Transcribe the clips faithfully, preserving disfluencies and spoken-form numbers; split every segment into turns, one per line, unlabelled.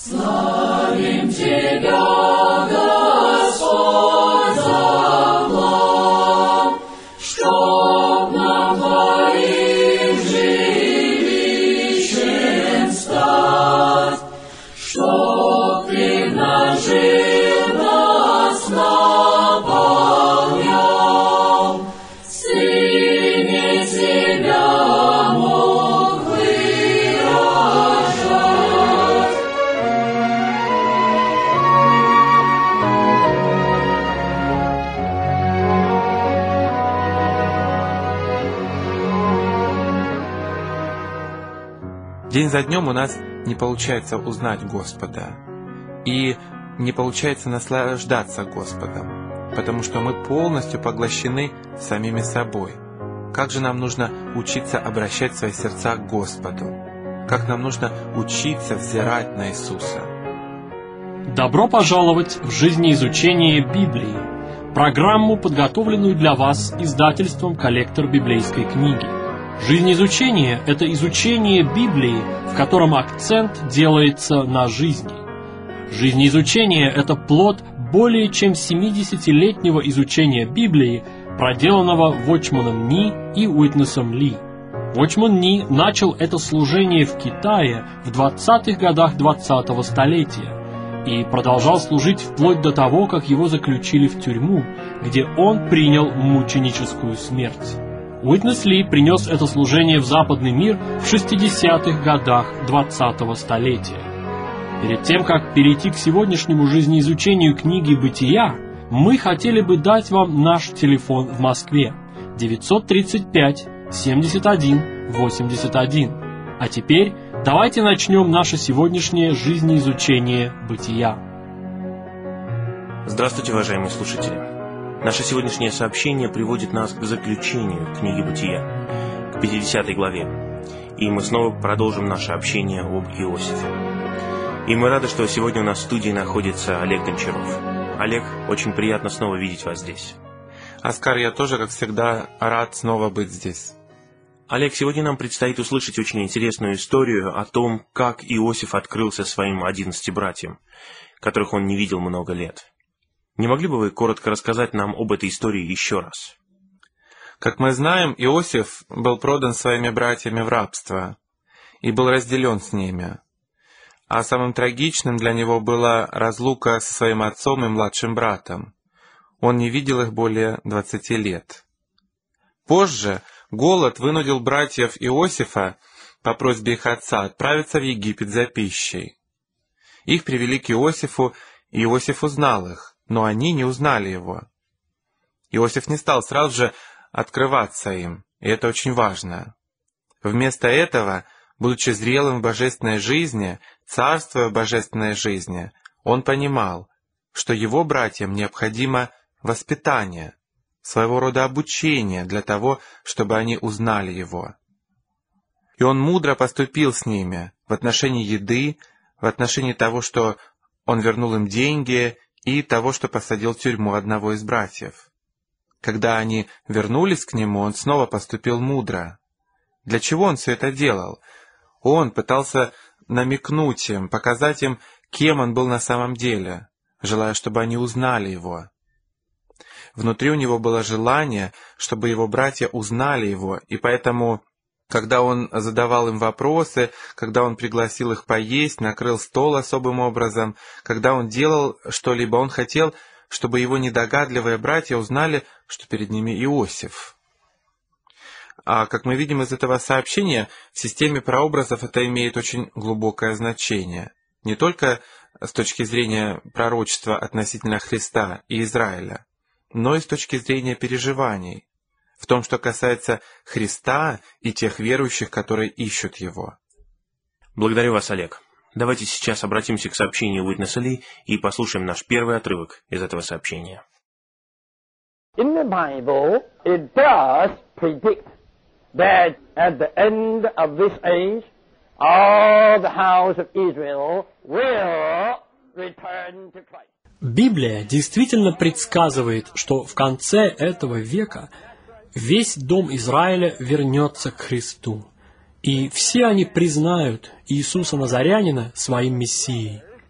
Славим Тебя, Господь, за план, чтоб нам Твоим жилищем стать, чтоб Ты в нас жил, нас наполнял, Сыне Тебя мог выражать.
День за днем у нас не получается узнать Господа, и не получается наслаждаться Господом, потому что мы полностью поглощены самими собой. Как же нам нужно учиться обращать свои сердца к Господу? Как нам нужно учиться взирать на Иисуса?
Добро пожаловать в жизнеизучение Библии, программу, подготовленную для вас издательством «Коллектор библейской книги». Жизнеизучение – это изучение Библии, в котором акцент делается на жизни. Жизнеизучение – это плод более чем семидесятилетнего изучения Библии, проделанного Watchman Nee и Уитнесом Ли. Watchman Nee начал это служение в Китае в двадцатых годах двадцатого столетия и продолжал служить вплоть до того, как его заключили в тюрьму, где он принял мученическую смерть. Уитнес Ли принес это служение в западный мир в шестидесятых годах двадцатого столетия. Перед тем, как перейти к сегодняшнему жизнеизучению книги «Бытия», мы хотели бы дать вам наш телефон в Москве девятьсот тридцать пять семьдесят один восемьдесят один. А теперь давайте начнем наше сегодняшнее жизнеизучение «Бытия».
Здравствуйте, уважаемые слушатели! Наше сегодняшнее сообщение приводит нас к заключению книги «Бытия», к пятидесятой главе. И мы снова продолжим наше общение об Иосифе. И мы рады, что сегодня у нас в студии находится Олег Гончаров. Олег, очень приятно снова видеть вас здесь.
Оскар, я тоже, как всегда, рад снова быть здесь.
Олег, сегодня нам предстоит услышать очень интересную историю о том, как Иосиф открылся своим одиннадцати братьям, которых он не видел много лет. Не могли бы вы коротко рассказать нам об этой истории еще раз?
Как мы знаем, Иосиф был продан своими братьями в рабство и был разделен с ними. А самым трагичным для него была разлука со своим отцом и младшим братом. Он не видел их более двадцати лет. Позже голод вынудил братьев Иосифа по просьбе их отца отправиться в Египет за пищей. Их привели к Иосифу, и Иосиф узнал их, но они не узнали его. Иосиф не стал сразу же открываться им, и это очень важно. Вместо этого, будучи зрелым в божественной жизни, царствуя в божественной жизни, он понимал, что его братьям необходимо воспитание, своего рода обучение для того, чтобы они узнали его. И он мудро поступил с ними в отношении еды, в отношении того, что он вернул им деньги, и того, что посадил в тюрьму одного из братьев. Когда они вернулись к нему, он снова поступил мудро. Для чего он все это делал? Он пытался намекнуть им, показать им, кем он был на самом деле, желая, чтобы они узнали его. Внутри у него было желание, чтобы его братья узнали его, и поэтому, когда он задавал им вопросы, когда он пригласил их поесть, накрыл стол особым образом, когда он делал что-либо, он хотел, чтобы его недогадливые братья узнали, что перед ними Иосиф. А как мы видим из этого сообщения, в системе прообразов это имеет очень глубокое значение. Не только с точки зрения пророчества относительно Христа и Израиля, но и с точки зрения переживаний, в том, что касается Христа и тех верующих, которые ищут Его.
Благодарю вас, Олег. Давайте сейчас обратимся к сообщению Уитнеса Ли и послушаем наш первый отрывок из этого сообщения.
In the Bible, it does predict that at the end of this age, all the house of Israel will return to Christ.
Библия действительно предсказывает, что в конце этого века весь дом Израиля вернется к Христу, и все они признают Иисуса Назарянина своим Мессией.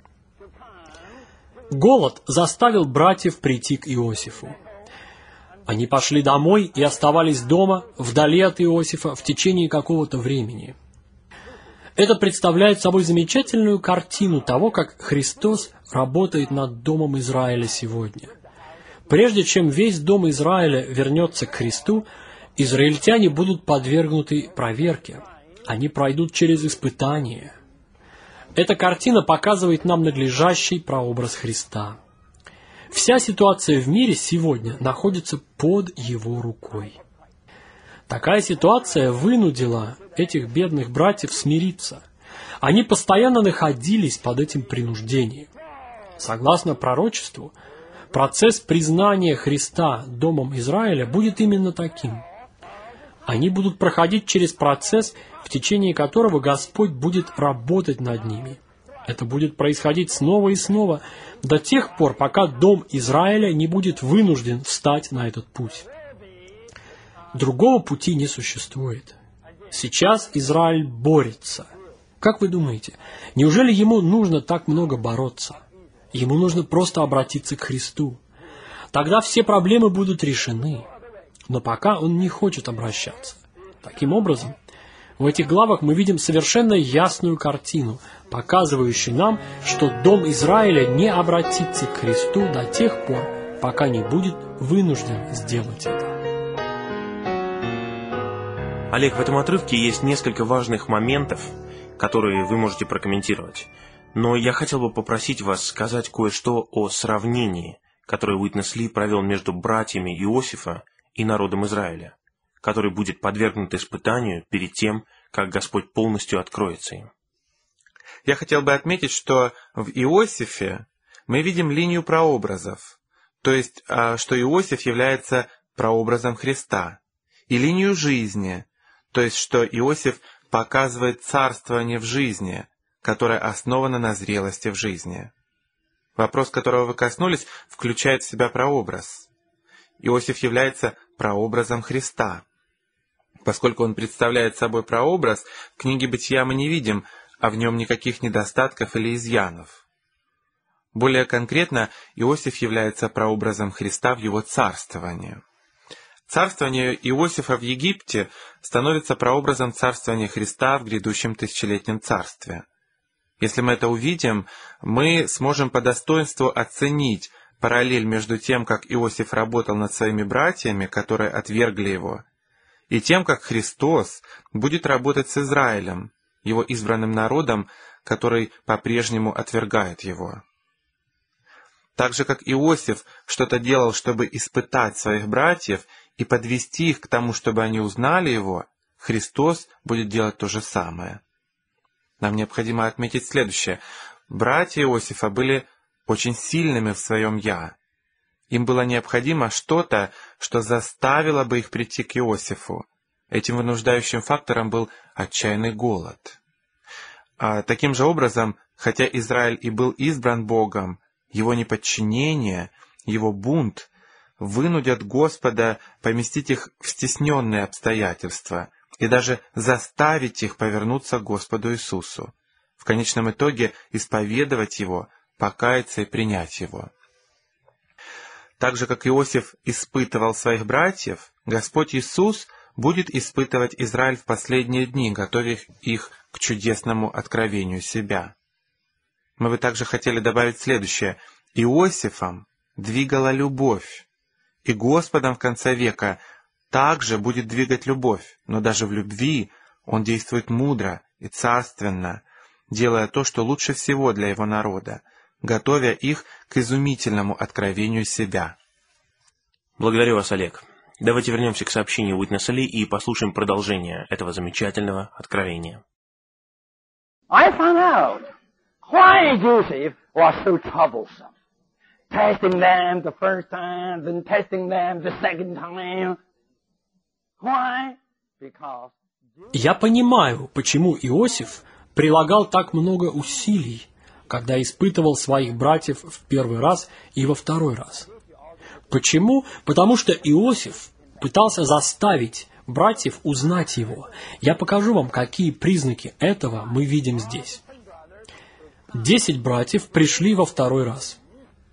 Голод заставил братьев прийти к Иосифу. Они пошли домой и оставались дома, вдали от Иосифа, в течение какого-то времени. Это представляет собой замечательную картину того, как Христос работает над домом Израиля сегодня. Прежде чем весь дом Израиля вернется к Христу, израильтяне будут подвергнуты проверке. Они пройдут через испытания. Эта картина показывает нам надлежащий прообраз Христа. Вся ситуация в мире сегодня находится под Его рукой. Такая ситуация вынудила этих бедных братьев смириться. Они постоянно находились под этим принуждением. Согласно пророчеству, процесс признания Христа Домом Израиля будет именно таким. Они будут проходить через процесс, в течение которого Господь будет работать над ними. Это будет происходить снова и снова, до тех пор, пока Дом Израиля не будет вынужден встать на этот путь. Другого пути не существует. Сейчас Израиль борется. Как вы думаете, неужели ему нужно так много бороться? Ему нужно просто обратиться к Христу. Тогда все проблемы будут решены. Но пока он не хочет обращаться. Таким образом, в этих главах мы видим совершенно ясную картину, показывающую нам, что Дом Израиля не обратится к Христу до тех пор, пока не будет вынужден сделать это.
Олег, в этом отрывке есть несколько важных моментов, которые вы можете прокомментировать. Но я хотел бы попросить вас сказать кое-что о сравнении, которое Уитнес Ли провел между братьями Иосифа и народом Израиля, который будет подвергнут испытанию перед тем, как Господь полностью откроется им.
Я хотел бы отметить, что в Иосифе мы видим линию прообразов, то есть, что Иосиф является прообразом Христа, и линию жизни, то есть, что Иосиф показывает царствование в жизни, которое основано на зрелости в жизни. Вопрос, которого вы коснулись, включает в себя прообраз. Иосиф является прообразом Христа. Поскольку он представляет собой прообраз, в книге Бытия мы не видим, а в нем никаких недостатков или изъянов. Более конкретно, Иосиф является прообразом Христа в его царствовании. Царствование Иосифа в Египте становится прообразом царствования Христа в грядущем тысячелетнем царстве. Если мы это увидим, мы сможем по достоинству оценить параллель между тем, как Иосиф работал над своими братьями, которые отвергли его, и тем, как Христос будет работать с Израилем, его избранным народом, который по-прежнему отвергает его. Так же, как Иосиф что-то делал, чтобы испытать своих братьев и подвести их к тому, чтобы они узнали его, Христос будет делать то же самое. Нам необходимо отметить следующее. Братья Иосифа были очень сильными в своем «я». Им было необходимо что-то, что заставило бы их прийти к Иосифу. Этим вынуждающим фактором был отчаянный голод. А таким же образом, хотя Израиль и был избран Богом, его неподчинение, его бунт вынудят Господа поместить их в стесненные обстоятельства и даже заставить их повернуться к Господу Иисусу, в конечном итоге исповедовать Его, покаяться и принять Его. Так же, как Иосиф испытывал своих братьев, Господь Иисус будет испытывать Израиль в последние дни, готовя их к чудесному откровению себя. Мы бы также хотели добавить следующее. Иосифом двигала любовь, и Господом в конце века также будет двигать любовь, но даже в любви Он действует мудро и царственно, делая то, что лучше всего для Его народа, готовя их к изумительному откровению себя.
Благодарю вас, Олег. Давайте вернемся к сообщению Уитнеса Ли и послушаем продолжение этого замечательного откровения.
I found out why Joseph was so troublesome. Testing them the first time, then testing them the second time. Why? Because...
Я понимаю, почему Иосиф прилагал так много усилий, когда испытывал своих братьев в первый раз и во второй раз. Почему? Потому что Иосиф пытался заставить братьев узнать его. Я покажу вам, какие признаки этого мы видим здесь. Десять братьев пришли во второй раз.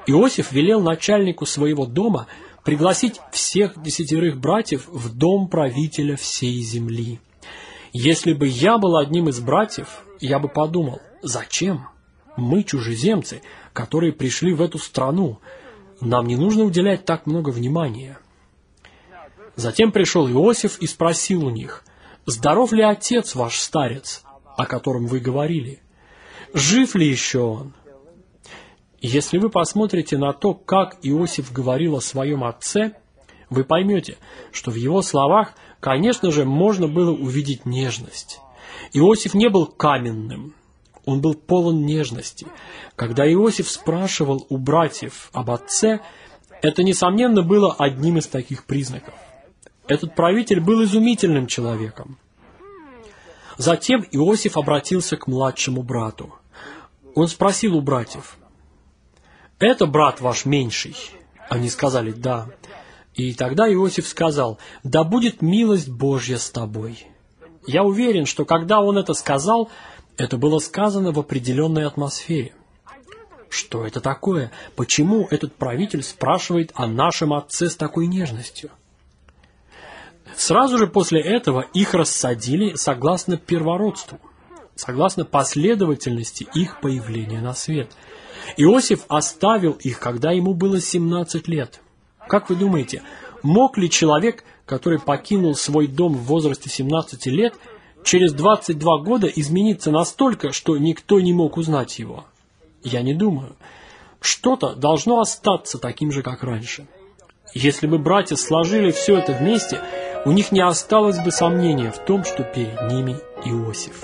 Иосиф велел начальнику своего дома пригласить всех десятерых братьев в дом правителя всей земли. Если бы я был одним из братьев, я бы подумал, зачем? Мы чужеземцы, которые пришли в эту страну. Нам не нужно уделять так много внимания. Затем пришел Иосиф и спросил у них, здоров ли отец ваш старец, о котором вы говорили? Жив ли еще он? Если вы посмотрите на то, как Иосиф говорил о своем отце, вы поймете, что в его словах, конечно же, можно было увидеть нежность. Иосиф не был каменным, он был полон нежности. Когда Иосиф спрашивал у братьев об отце, это, несомненно, было одним из таких признаков. Этот правитель был изумительным человеком. Затем Иосиф обратился к младшему брату. Он спросил у братьев, «Это брат ваш меньший?» Они сказали «да». И тогда Иосиф сказал, «Да будет милость Божья с тобой». Я уверен, что когда он это сказал, это было сказано в определенной атмосфере. Что это такое? Почему этот правитель спрашивает о нашем отце с такой нежностью? Сразу же после этого их рассадили согласно первородству, согласно последовательности их появления на свет. Иосиф оставил их, когда ему было семнадцать лет. Как вы думаете, мог ли человек, который покинул свой дом в возрасте семнадцати лет, через двадцать два года измениться настолько, что никто не мог узнать его? Я не думаю. Что-то должно остаться таким же, как раньше. Если бы братья сложили все это вместе, у них не осталось бы сомнения в том, что перед ними Иосиф.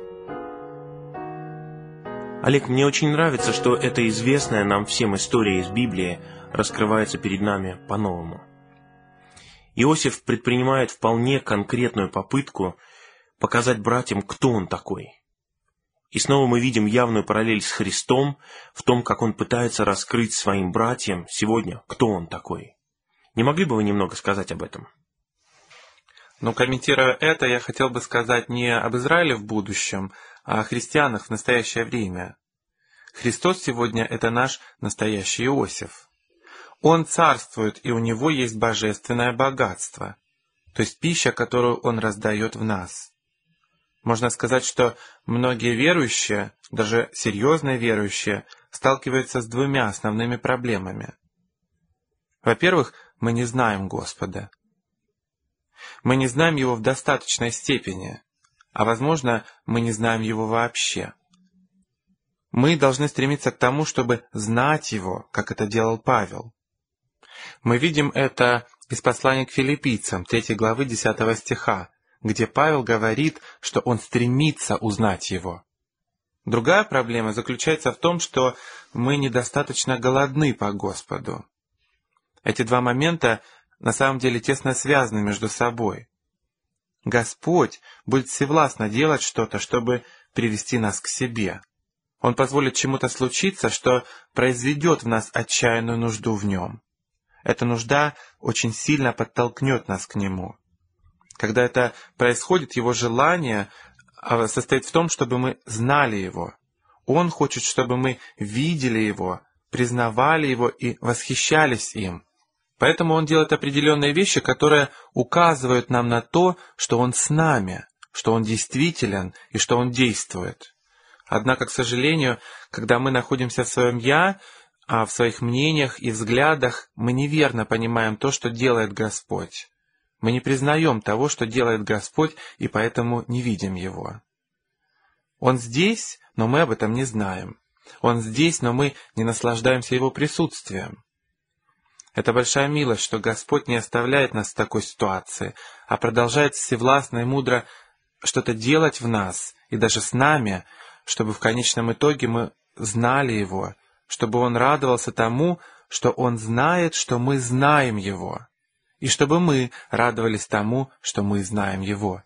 Олег, мне очень нравится, что эта известная нам всем история из Библии раскрывается перед нами по-новому. Иосиф предпринимает вполне конкретную попытку показать братьям, кто он такой. И снова мы видим явную параллель с Христом в том, как он пытается раскрыть своим братьям сегодня, кто он такой. Не могли бы вы немного сказать об этом?
Но комментируя это, я хотел бы сказать не об Израиле в будущем, а о христианах в настоящее время. Христос сегодня – это наш настоящий Иосиф. Он царствует, и у него есть божественное богатство, то есть пища, которую он раздает в нас. Можно сказать, что многие верующие, даже серьезные верующие, сталкиваются с двумя основными проблемами. Во-первых, мы не знаем Господа. Мы не знаем Его в достаточной степени, а, возможно, мы не знаем Его вообще. Мы должны стремиться к тому, чтобы знать Его, как это делал Павел. Мы видим это из послания к филиппийцам, третьей главы, десятого стиха, где Павел говорит, что он стремится узнать Его. Другая проблема заключается в том, что мы недостаточно голодны по Господу. Эти два момента на самом деле тесно связаны между собой. Господь будет всевластно делать что-то, чтобы привести нас к себе. Он позволит чему-то случиться, что произведет в нас отчаянную нужду в Нем. Эта нужда очень сильно подтолкнет нас к Нему. Когда это происходит, Его желание состоит в том, чтобы мы знали Его. Он хочет, чтобы мы видели Его, признавали Его и восхищались им. Поэтому Он делает определенные вещи, которые указывают нам на то, что Он с нами, что Он действителен и что Он действует. Однако, к сожалению, когда мы находимся в своем «я», а в своих мнениях и взглядах, мы неверно понимаем то, что делает Господь. Мы не признаем того, что делает Господь, и поэтому не видим Его. Он здесь, но мы об этом не знаем. Он здесь, но мы не наслаждаемся Его присутствием. Это большая милость, что Господь не оставляет нас в такой ситуации, а продолжает всевластно и мудро что-то делать в нас и даже с нами, чтобы в конечном итоге мы знали Его, чтобы Он радовался тому, что Он знает, что мы знаем Его, и чтобы мы радовались тому, что мы знаем Его.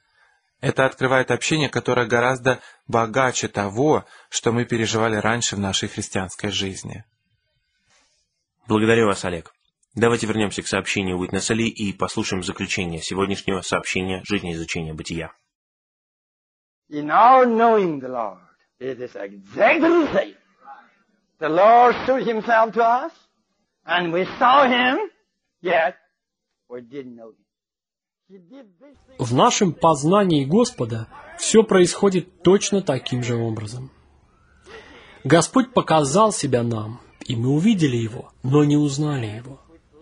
Это открывает общение, которое гораздо богаче того, что мы переживали раньше в нашей христианской жизни.
Благодарю вас, Олег. Давайте вернемся к сообщению Уитнеса Ли и послушаем заключение сегодняшнего сообщения «Жизнеизучения бытия».
In our knowing the Lord, it is exactly the same The Lord showed himself to us, and we saw him, yet we didn't know him. He did this thing.
В нашем познании Господа все происходит точно таким же образом. Господь показал себя нам, и мы увидели Его, но не узнали Его.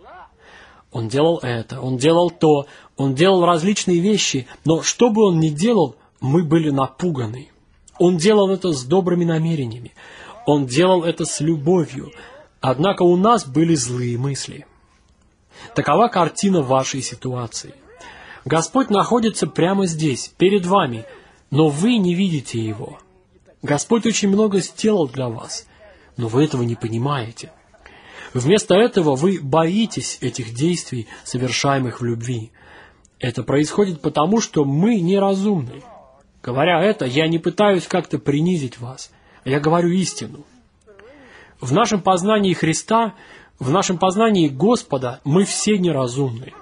Он делал это, Он делал то, Он делал различные вещи, но что бы Он ни делал, мы были напуганы. Он делал это с добрыми намерениями, Он делал это с любовью, однако у нас были злые мысли. Такова картина вашей ситуации. Господь находится прямо здесь, перед вами, но вы не видите Его. Господь очень много сделал для вас, но вы этого не понимаете. Вместо этого вы боитесь этих действий, совершаемых в любви. Это происходит потому, что мы неразумны. Говоря это, я не пытаюсь как-то принизить вас, а я говорю истину. В нашем познании Христа, в нашем познании Господа мы все неразумны.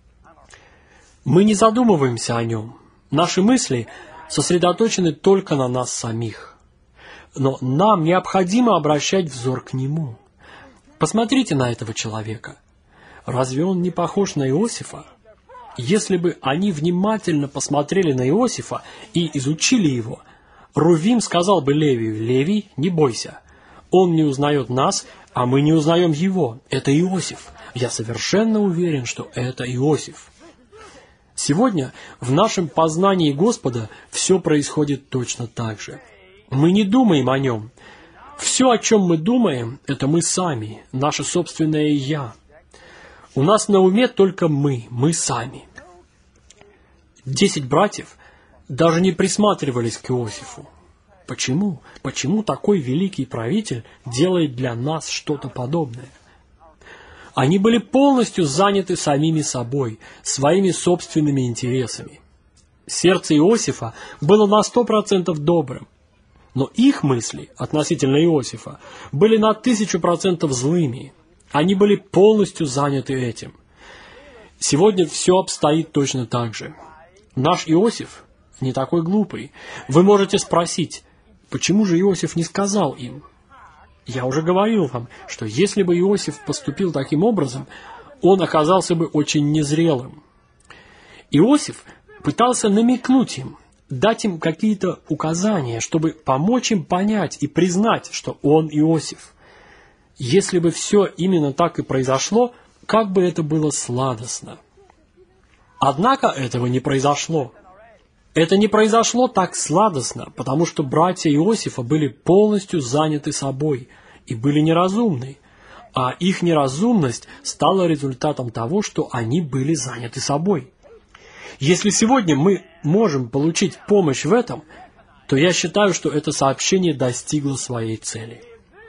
Мы не задумываемся о Нем. Наши мысли сосредоточены только на нас самих. Но нам необходимо обращать взор к Нему. Посмотрите на этого человека. Разве он не похож на Иосифа? Если бы они внимательно посмотрели на Иосифа и изучили его, Рувим сказал бы Левию: «Левий, не бойся. Он не узнает нас, а мы не узнаем его. Это Иосиф. Я совершенно уверен, что это Иосиф». Сегодня в нашем познании Господа все происходит точно так же. Мы не думаем о Нем. Все, о чем мы думаем, это мы сами, наше собственное «я». У нас на уме только мы, мы сами. Десять братьев даже не присматривались к Иосифу. Почему? Почему такой великий правитель делает для нас что-то подобное? Они были полностью заняты самими собой, своими собственными интересами. Сердце Иосифа было на сто процентов добрым, но их мысли относительно Иосифа были на тысячу процентов злыми. Они были полностью заняты этим. Сегодня все обстоит точно так же. Наш Иосиф не такой глупый. Вы можете спросить, почему же Иосиф не сказал им? Я уже говорил вам, что если бы Иосиф поступил таким образом, он оказался бы очень незрелым. Иосиф пытался намекнуть им, дать им какие-то указания, чтобы помочь им понять и признать, что он Иосиф. Если бы все именно так и произошло, как бы это было сладостно. Однако этого не произошло. Это не произошло так сладостно, потому что братья Иосифа были полностью заняты собой и были неразумны, а их неразумность стала результатом того, что они были заняты собой. Если сегодня мы можем получить помощь в этом, то я считаю, что это сообщение достигло своей цели.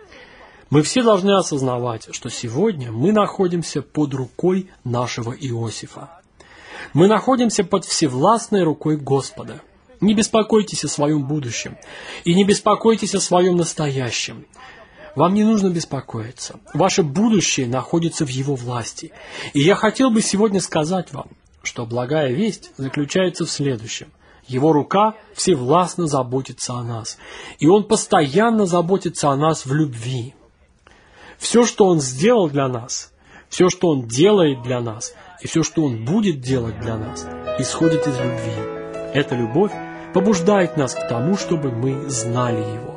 Мы все должны осознавать, что сегодня мы находимся под рукой нашего Иосифа. Мы находимся под всевластной рукой Господа. Не беспокойтесь о своем будущем и не беспокойтесь о своем настоящем. Вам не нужно беспокоиться. Ваше будущее находится в Его власти. И я хотел бы сегодня сказать вам, что благая весть заключается в следующем. Его рука всевластно заботится о нас, и Он постоянно заботится о нас в любви. Все, что Он сделал для нас, все, что Он делает для нас, и все, что Он будет делать для нас, исходит из любви. Эта любовь побуждает нас к тому, чтобы мы знали Его.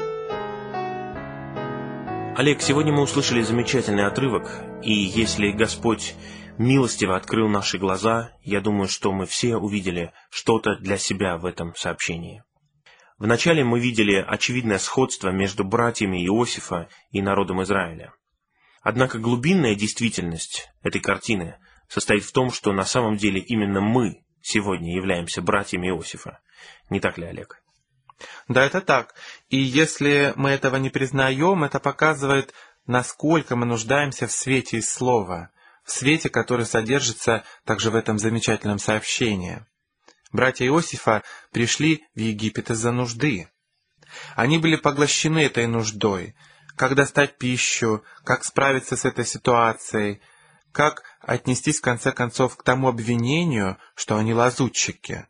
Олег, сегодня мы услышали замечательный отрывок, и если Господь милостиво открыл наши глаза, я думаю, что мы все увидели что-то для себя в этом сообщении. Вначале мы видели очевидное сходство между братьями Иосифа и народом Израиля. Однако глубинная действительность этой картины состоит в том, что на самом деле именно мы сегодня являемся братьями Иосифа. Не так ли, Олег?
Да, это так. И если мы этого не признаем, это показывает, насколько мы нуждаемся в свете из Слова, в свете, который содержится также в этом замечательном сообщении. Братья Иосифа пришли в Египет из-за нужды. Они были поглощены этой нуждой. Как достать пищу, как справиться с этой ситуацией, как отнестись в конце концов к тому обвинению, что они лазутчики.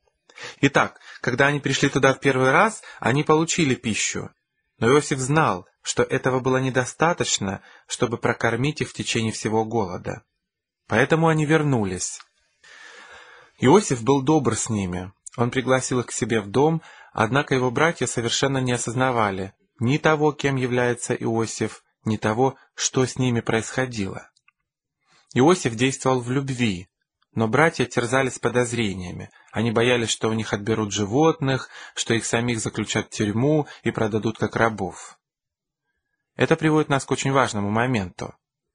Итак, когда они пришли туда в первый раз, они получили пищу. Но Иосиф знал, что этого было недостаточно, чтобы прокормить их в течение всего голода. Поэтому они вернулись. Иосиф был добр с ними. Он пригласил их к себе в дом, однако его братья совершенно не осознавали ни того, кем является Иосиф, ни того, что с ними происходило. Иосиф действовал в любви, но братья терзались подозрениями. Они боялись, что у них отберут животных, что их самих заключат в тюрьму и продадут как рабов. Это приводит нас к очень важному моменту.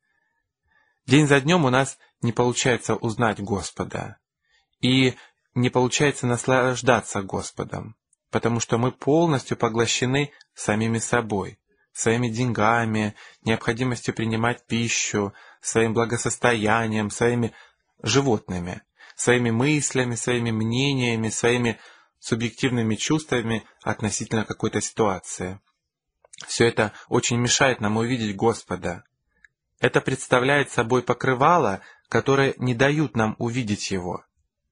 День за днем у нас не получается узнать Господа, и не получается наслаждаться Господом, потому что мы полностью поглощены самими собой, своими деньгами, необходимостью принимать пищу, своим благосостоянием, своими животными, своими мыслями, своими мнениями, своими субъективными чувствами относительно какой-то ситуации. Все это очень мешает нам увидеть Господа. Это представляет собой покрывало, которые не дают нам увидеть Его.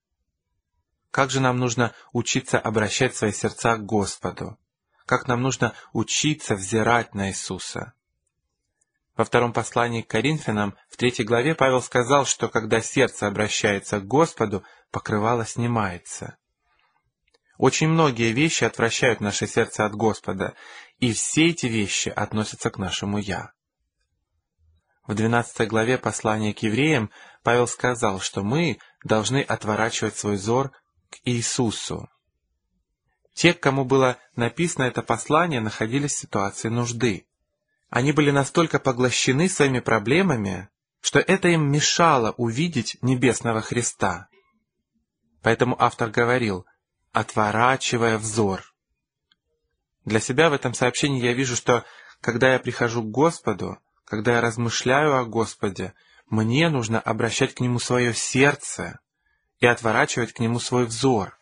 Как же нам нужно учиться обращать свои сердца к Господу? Как нам нужно учиться взирать на Иисуса? Во втором послании к Коринфянам, в третьей главе, Павел сказал, что когда сердце обращается к Господу, покрывало снимается. Очень многие вещи отвращают наше сердце от Господа, и все эти вещи относятся к нашему «я». В двенадцатой главе послания к евреям Павел сказал, что мы должны отворачивать свой взор к Иисусу. Те, к кому было написано это послание, находились в ситуации нужды. Они были настолько поглощены своими проблемами, что это им мешало увидеть небесного Христа. Поэтому автор говорил, отворачивая взор. Для себя в этом сообщении я вижу, что когда я прихожу к Господу, когда я размышляю о Господе, мне нужно обращать к Нему свое сердце и отворачивать к Нему свой взор.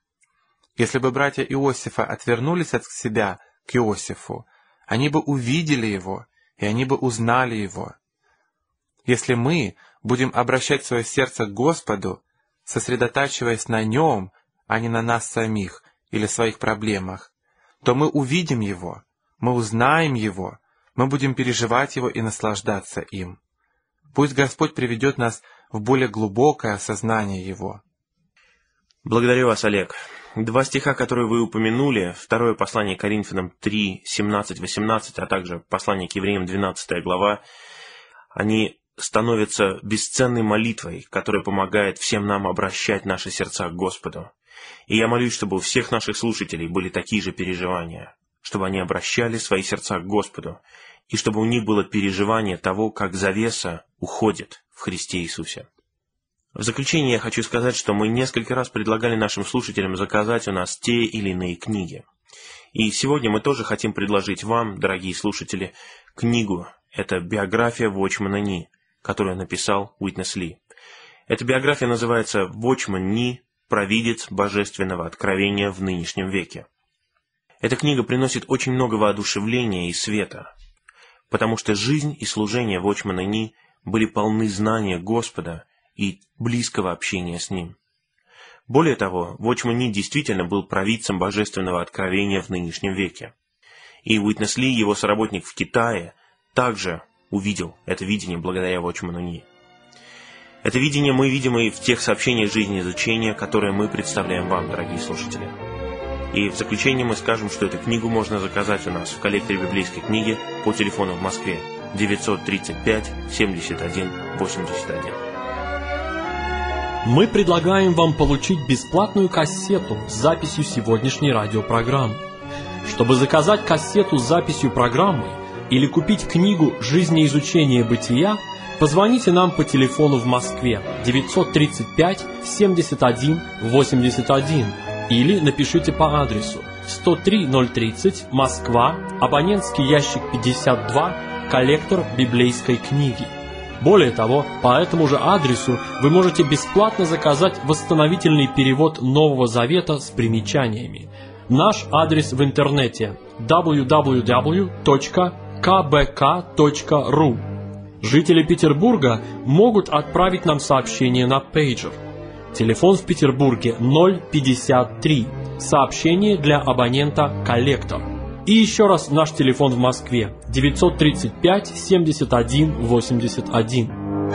Если бы братья Иосифа отвернулись от себя к Иосифу, они бы увидели его, и они бы узнали его. Если мы будем обращать свое сердце к Господу, сосредотачиваясь на Нем, а не на нас самих или своих проблемах, то мы увидим Его, мы узнаем Его, мы будем переживать Его и наслаждаться им. Пусть Господь приведет нас в более глубокое осознание Его.
Благодарю вас, Олег. Два стиха, которые вы упомянули, второе послание к Коринфянам три, семнадцать, восемнадцать, а также послание к евреям двенадцатая глава, они становятся бесценной молитвой, которая помогает всем нам обращать наши сердца к Господу. И я молюсь, чтобы у всех наших слушателей были такие же переживания, чтобы они обращали свои сердца к Господу, и чтобы у них было переживание того, как завеса уходит в Христе Иисусе. В заключение я хочу сказать, что мы несколько раз предлагали нашим слушателям заказать у нас те или иные книги. И сегодня мы тоже хотим предложить вам, дорогие слушатели, книгу. Это биография Watchman Nee, которую написал Уитнес Ли. Эта биография называется «Watchman Nee. Провидец божественного откровения в нынешнем веке». Эта книга приносит очень много воодушевления и света, потому что жизнь и служение Watchman Nee были полны знания Господа и близкого общения с Ним. Более того, Watchman Nee действительно был провидцем божественного откровения в нынешнем веке. И Уитнес Ли, его соработник в Китае, также увидел это видение благодаря Watchman Nee. Это видение мы видим и в тех сообщениях жизнеизучения, которые мы представляем вам, дорогие слушатели. И в заключение мы скажем, что эту книгу можно заказать у нас в коллекторе библейской книги по телефону в Москве девятьсот тридцать пять семьдесят один восемьдесят один.
Мы предлагаем вам получить бесплатную кассету с записью сегодняшней радиопрограммы. Чтобы заказать кассету с записью программы или купить книгу «Жизнеизучение бытия», позвоните нам по телефону в Москве девятьсот тридцать пять семьдесят один восемьдесят один или напишите по адресу сто три ноль тридцать, Москва, абонентский ящик пятьдесят два, коллектор библейской книги. Более того, по этому же адресу вы можете бесплатно заказать восстановительный перевод Нового Завета с примечаниями. Наш адрес в интернете дабл ю дабл ю дабл ю точка ка бэ ка точка ру. Жители Петербурга могут отправить нам сообщение на пейджер. Телефон в Петербурге ноль пятьдесят три. Сообщение для абонента «Коллектор». И еще раз наш телефон в Москве девятьсот тридцать пять семьдесят один восемьдесят один.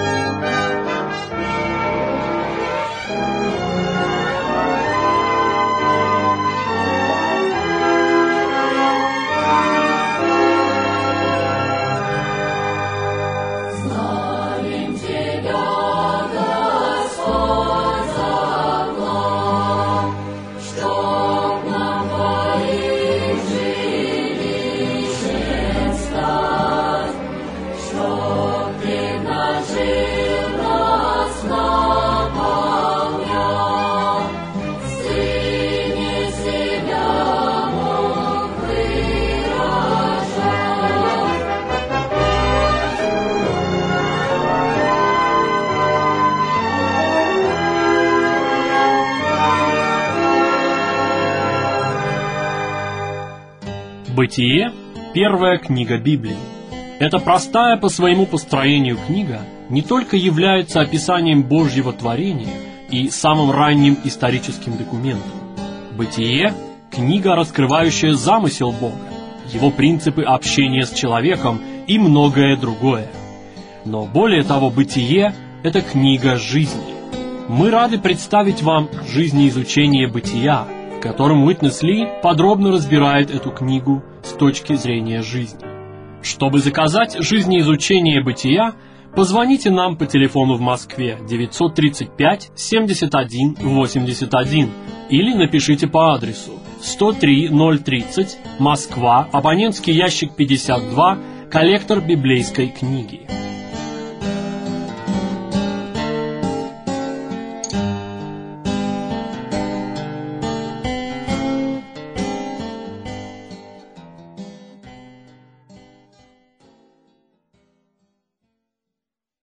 Бытие – первая книга Библии. Эта простая по своему построению книга не только является описанием Божьего творения и самым ранним историческим документом. Бытие – книга, раскрывающая замысел Бога, его принципы общения с человеком и многое другое. Но более того, Бытие – это книга жизни. Мы рады представить вам жизнеизучение Бытия, в котором Уитнес Ли подробно разбирает эту книгу с точки зрения жизни. Чтобы заказать жизнеизучение Бытия, позвоните нам по телефону в Москве девятьсот тридцать пять семьдесят один восемьдесят один или напишите по адресу сто три ноль тридцать, Москва, абонентский ящик пятьдесят два, коллектор библейской книги.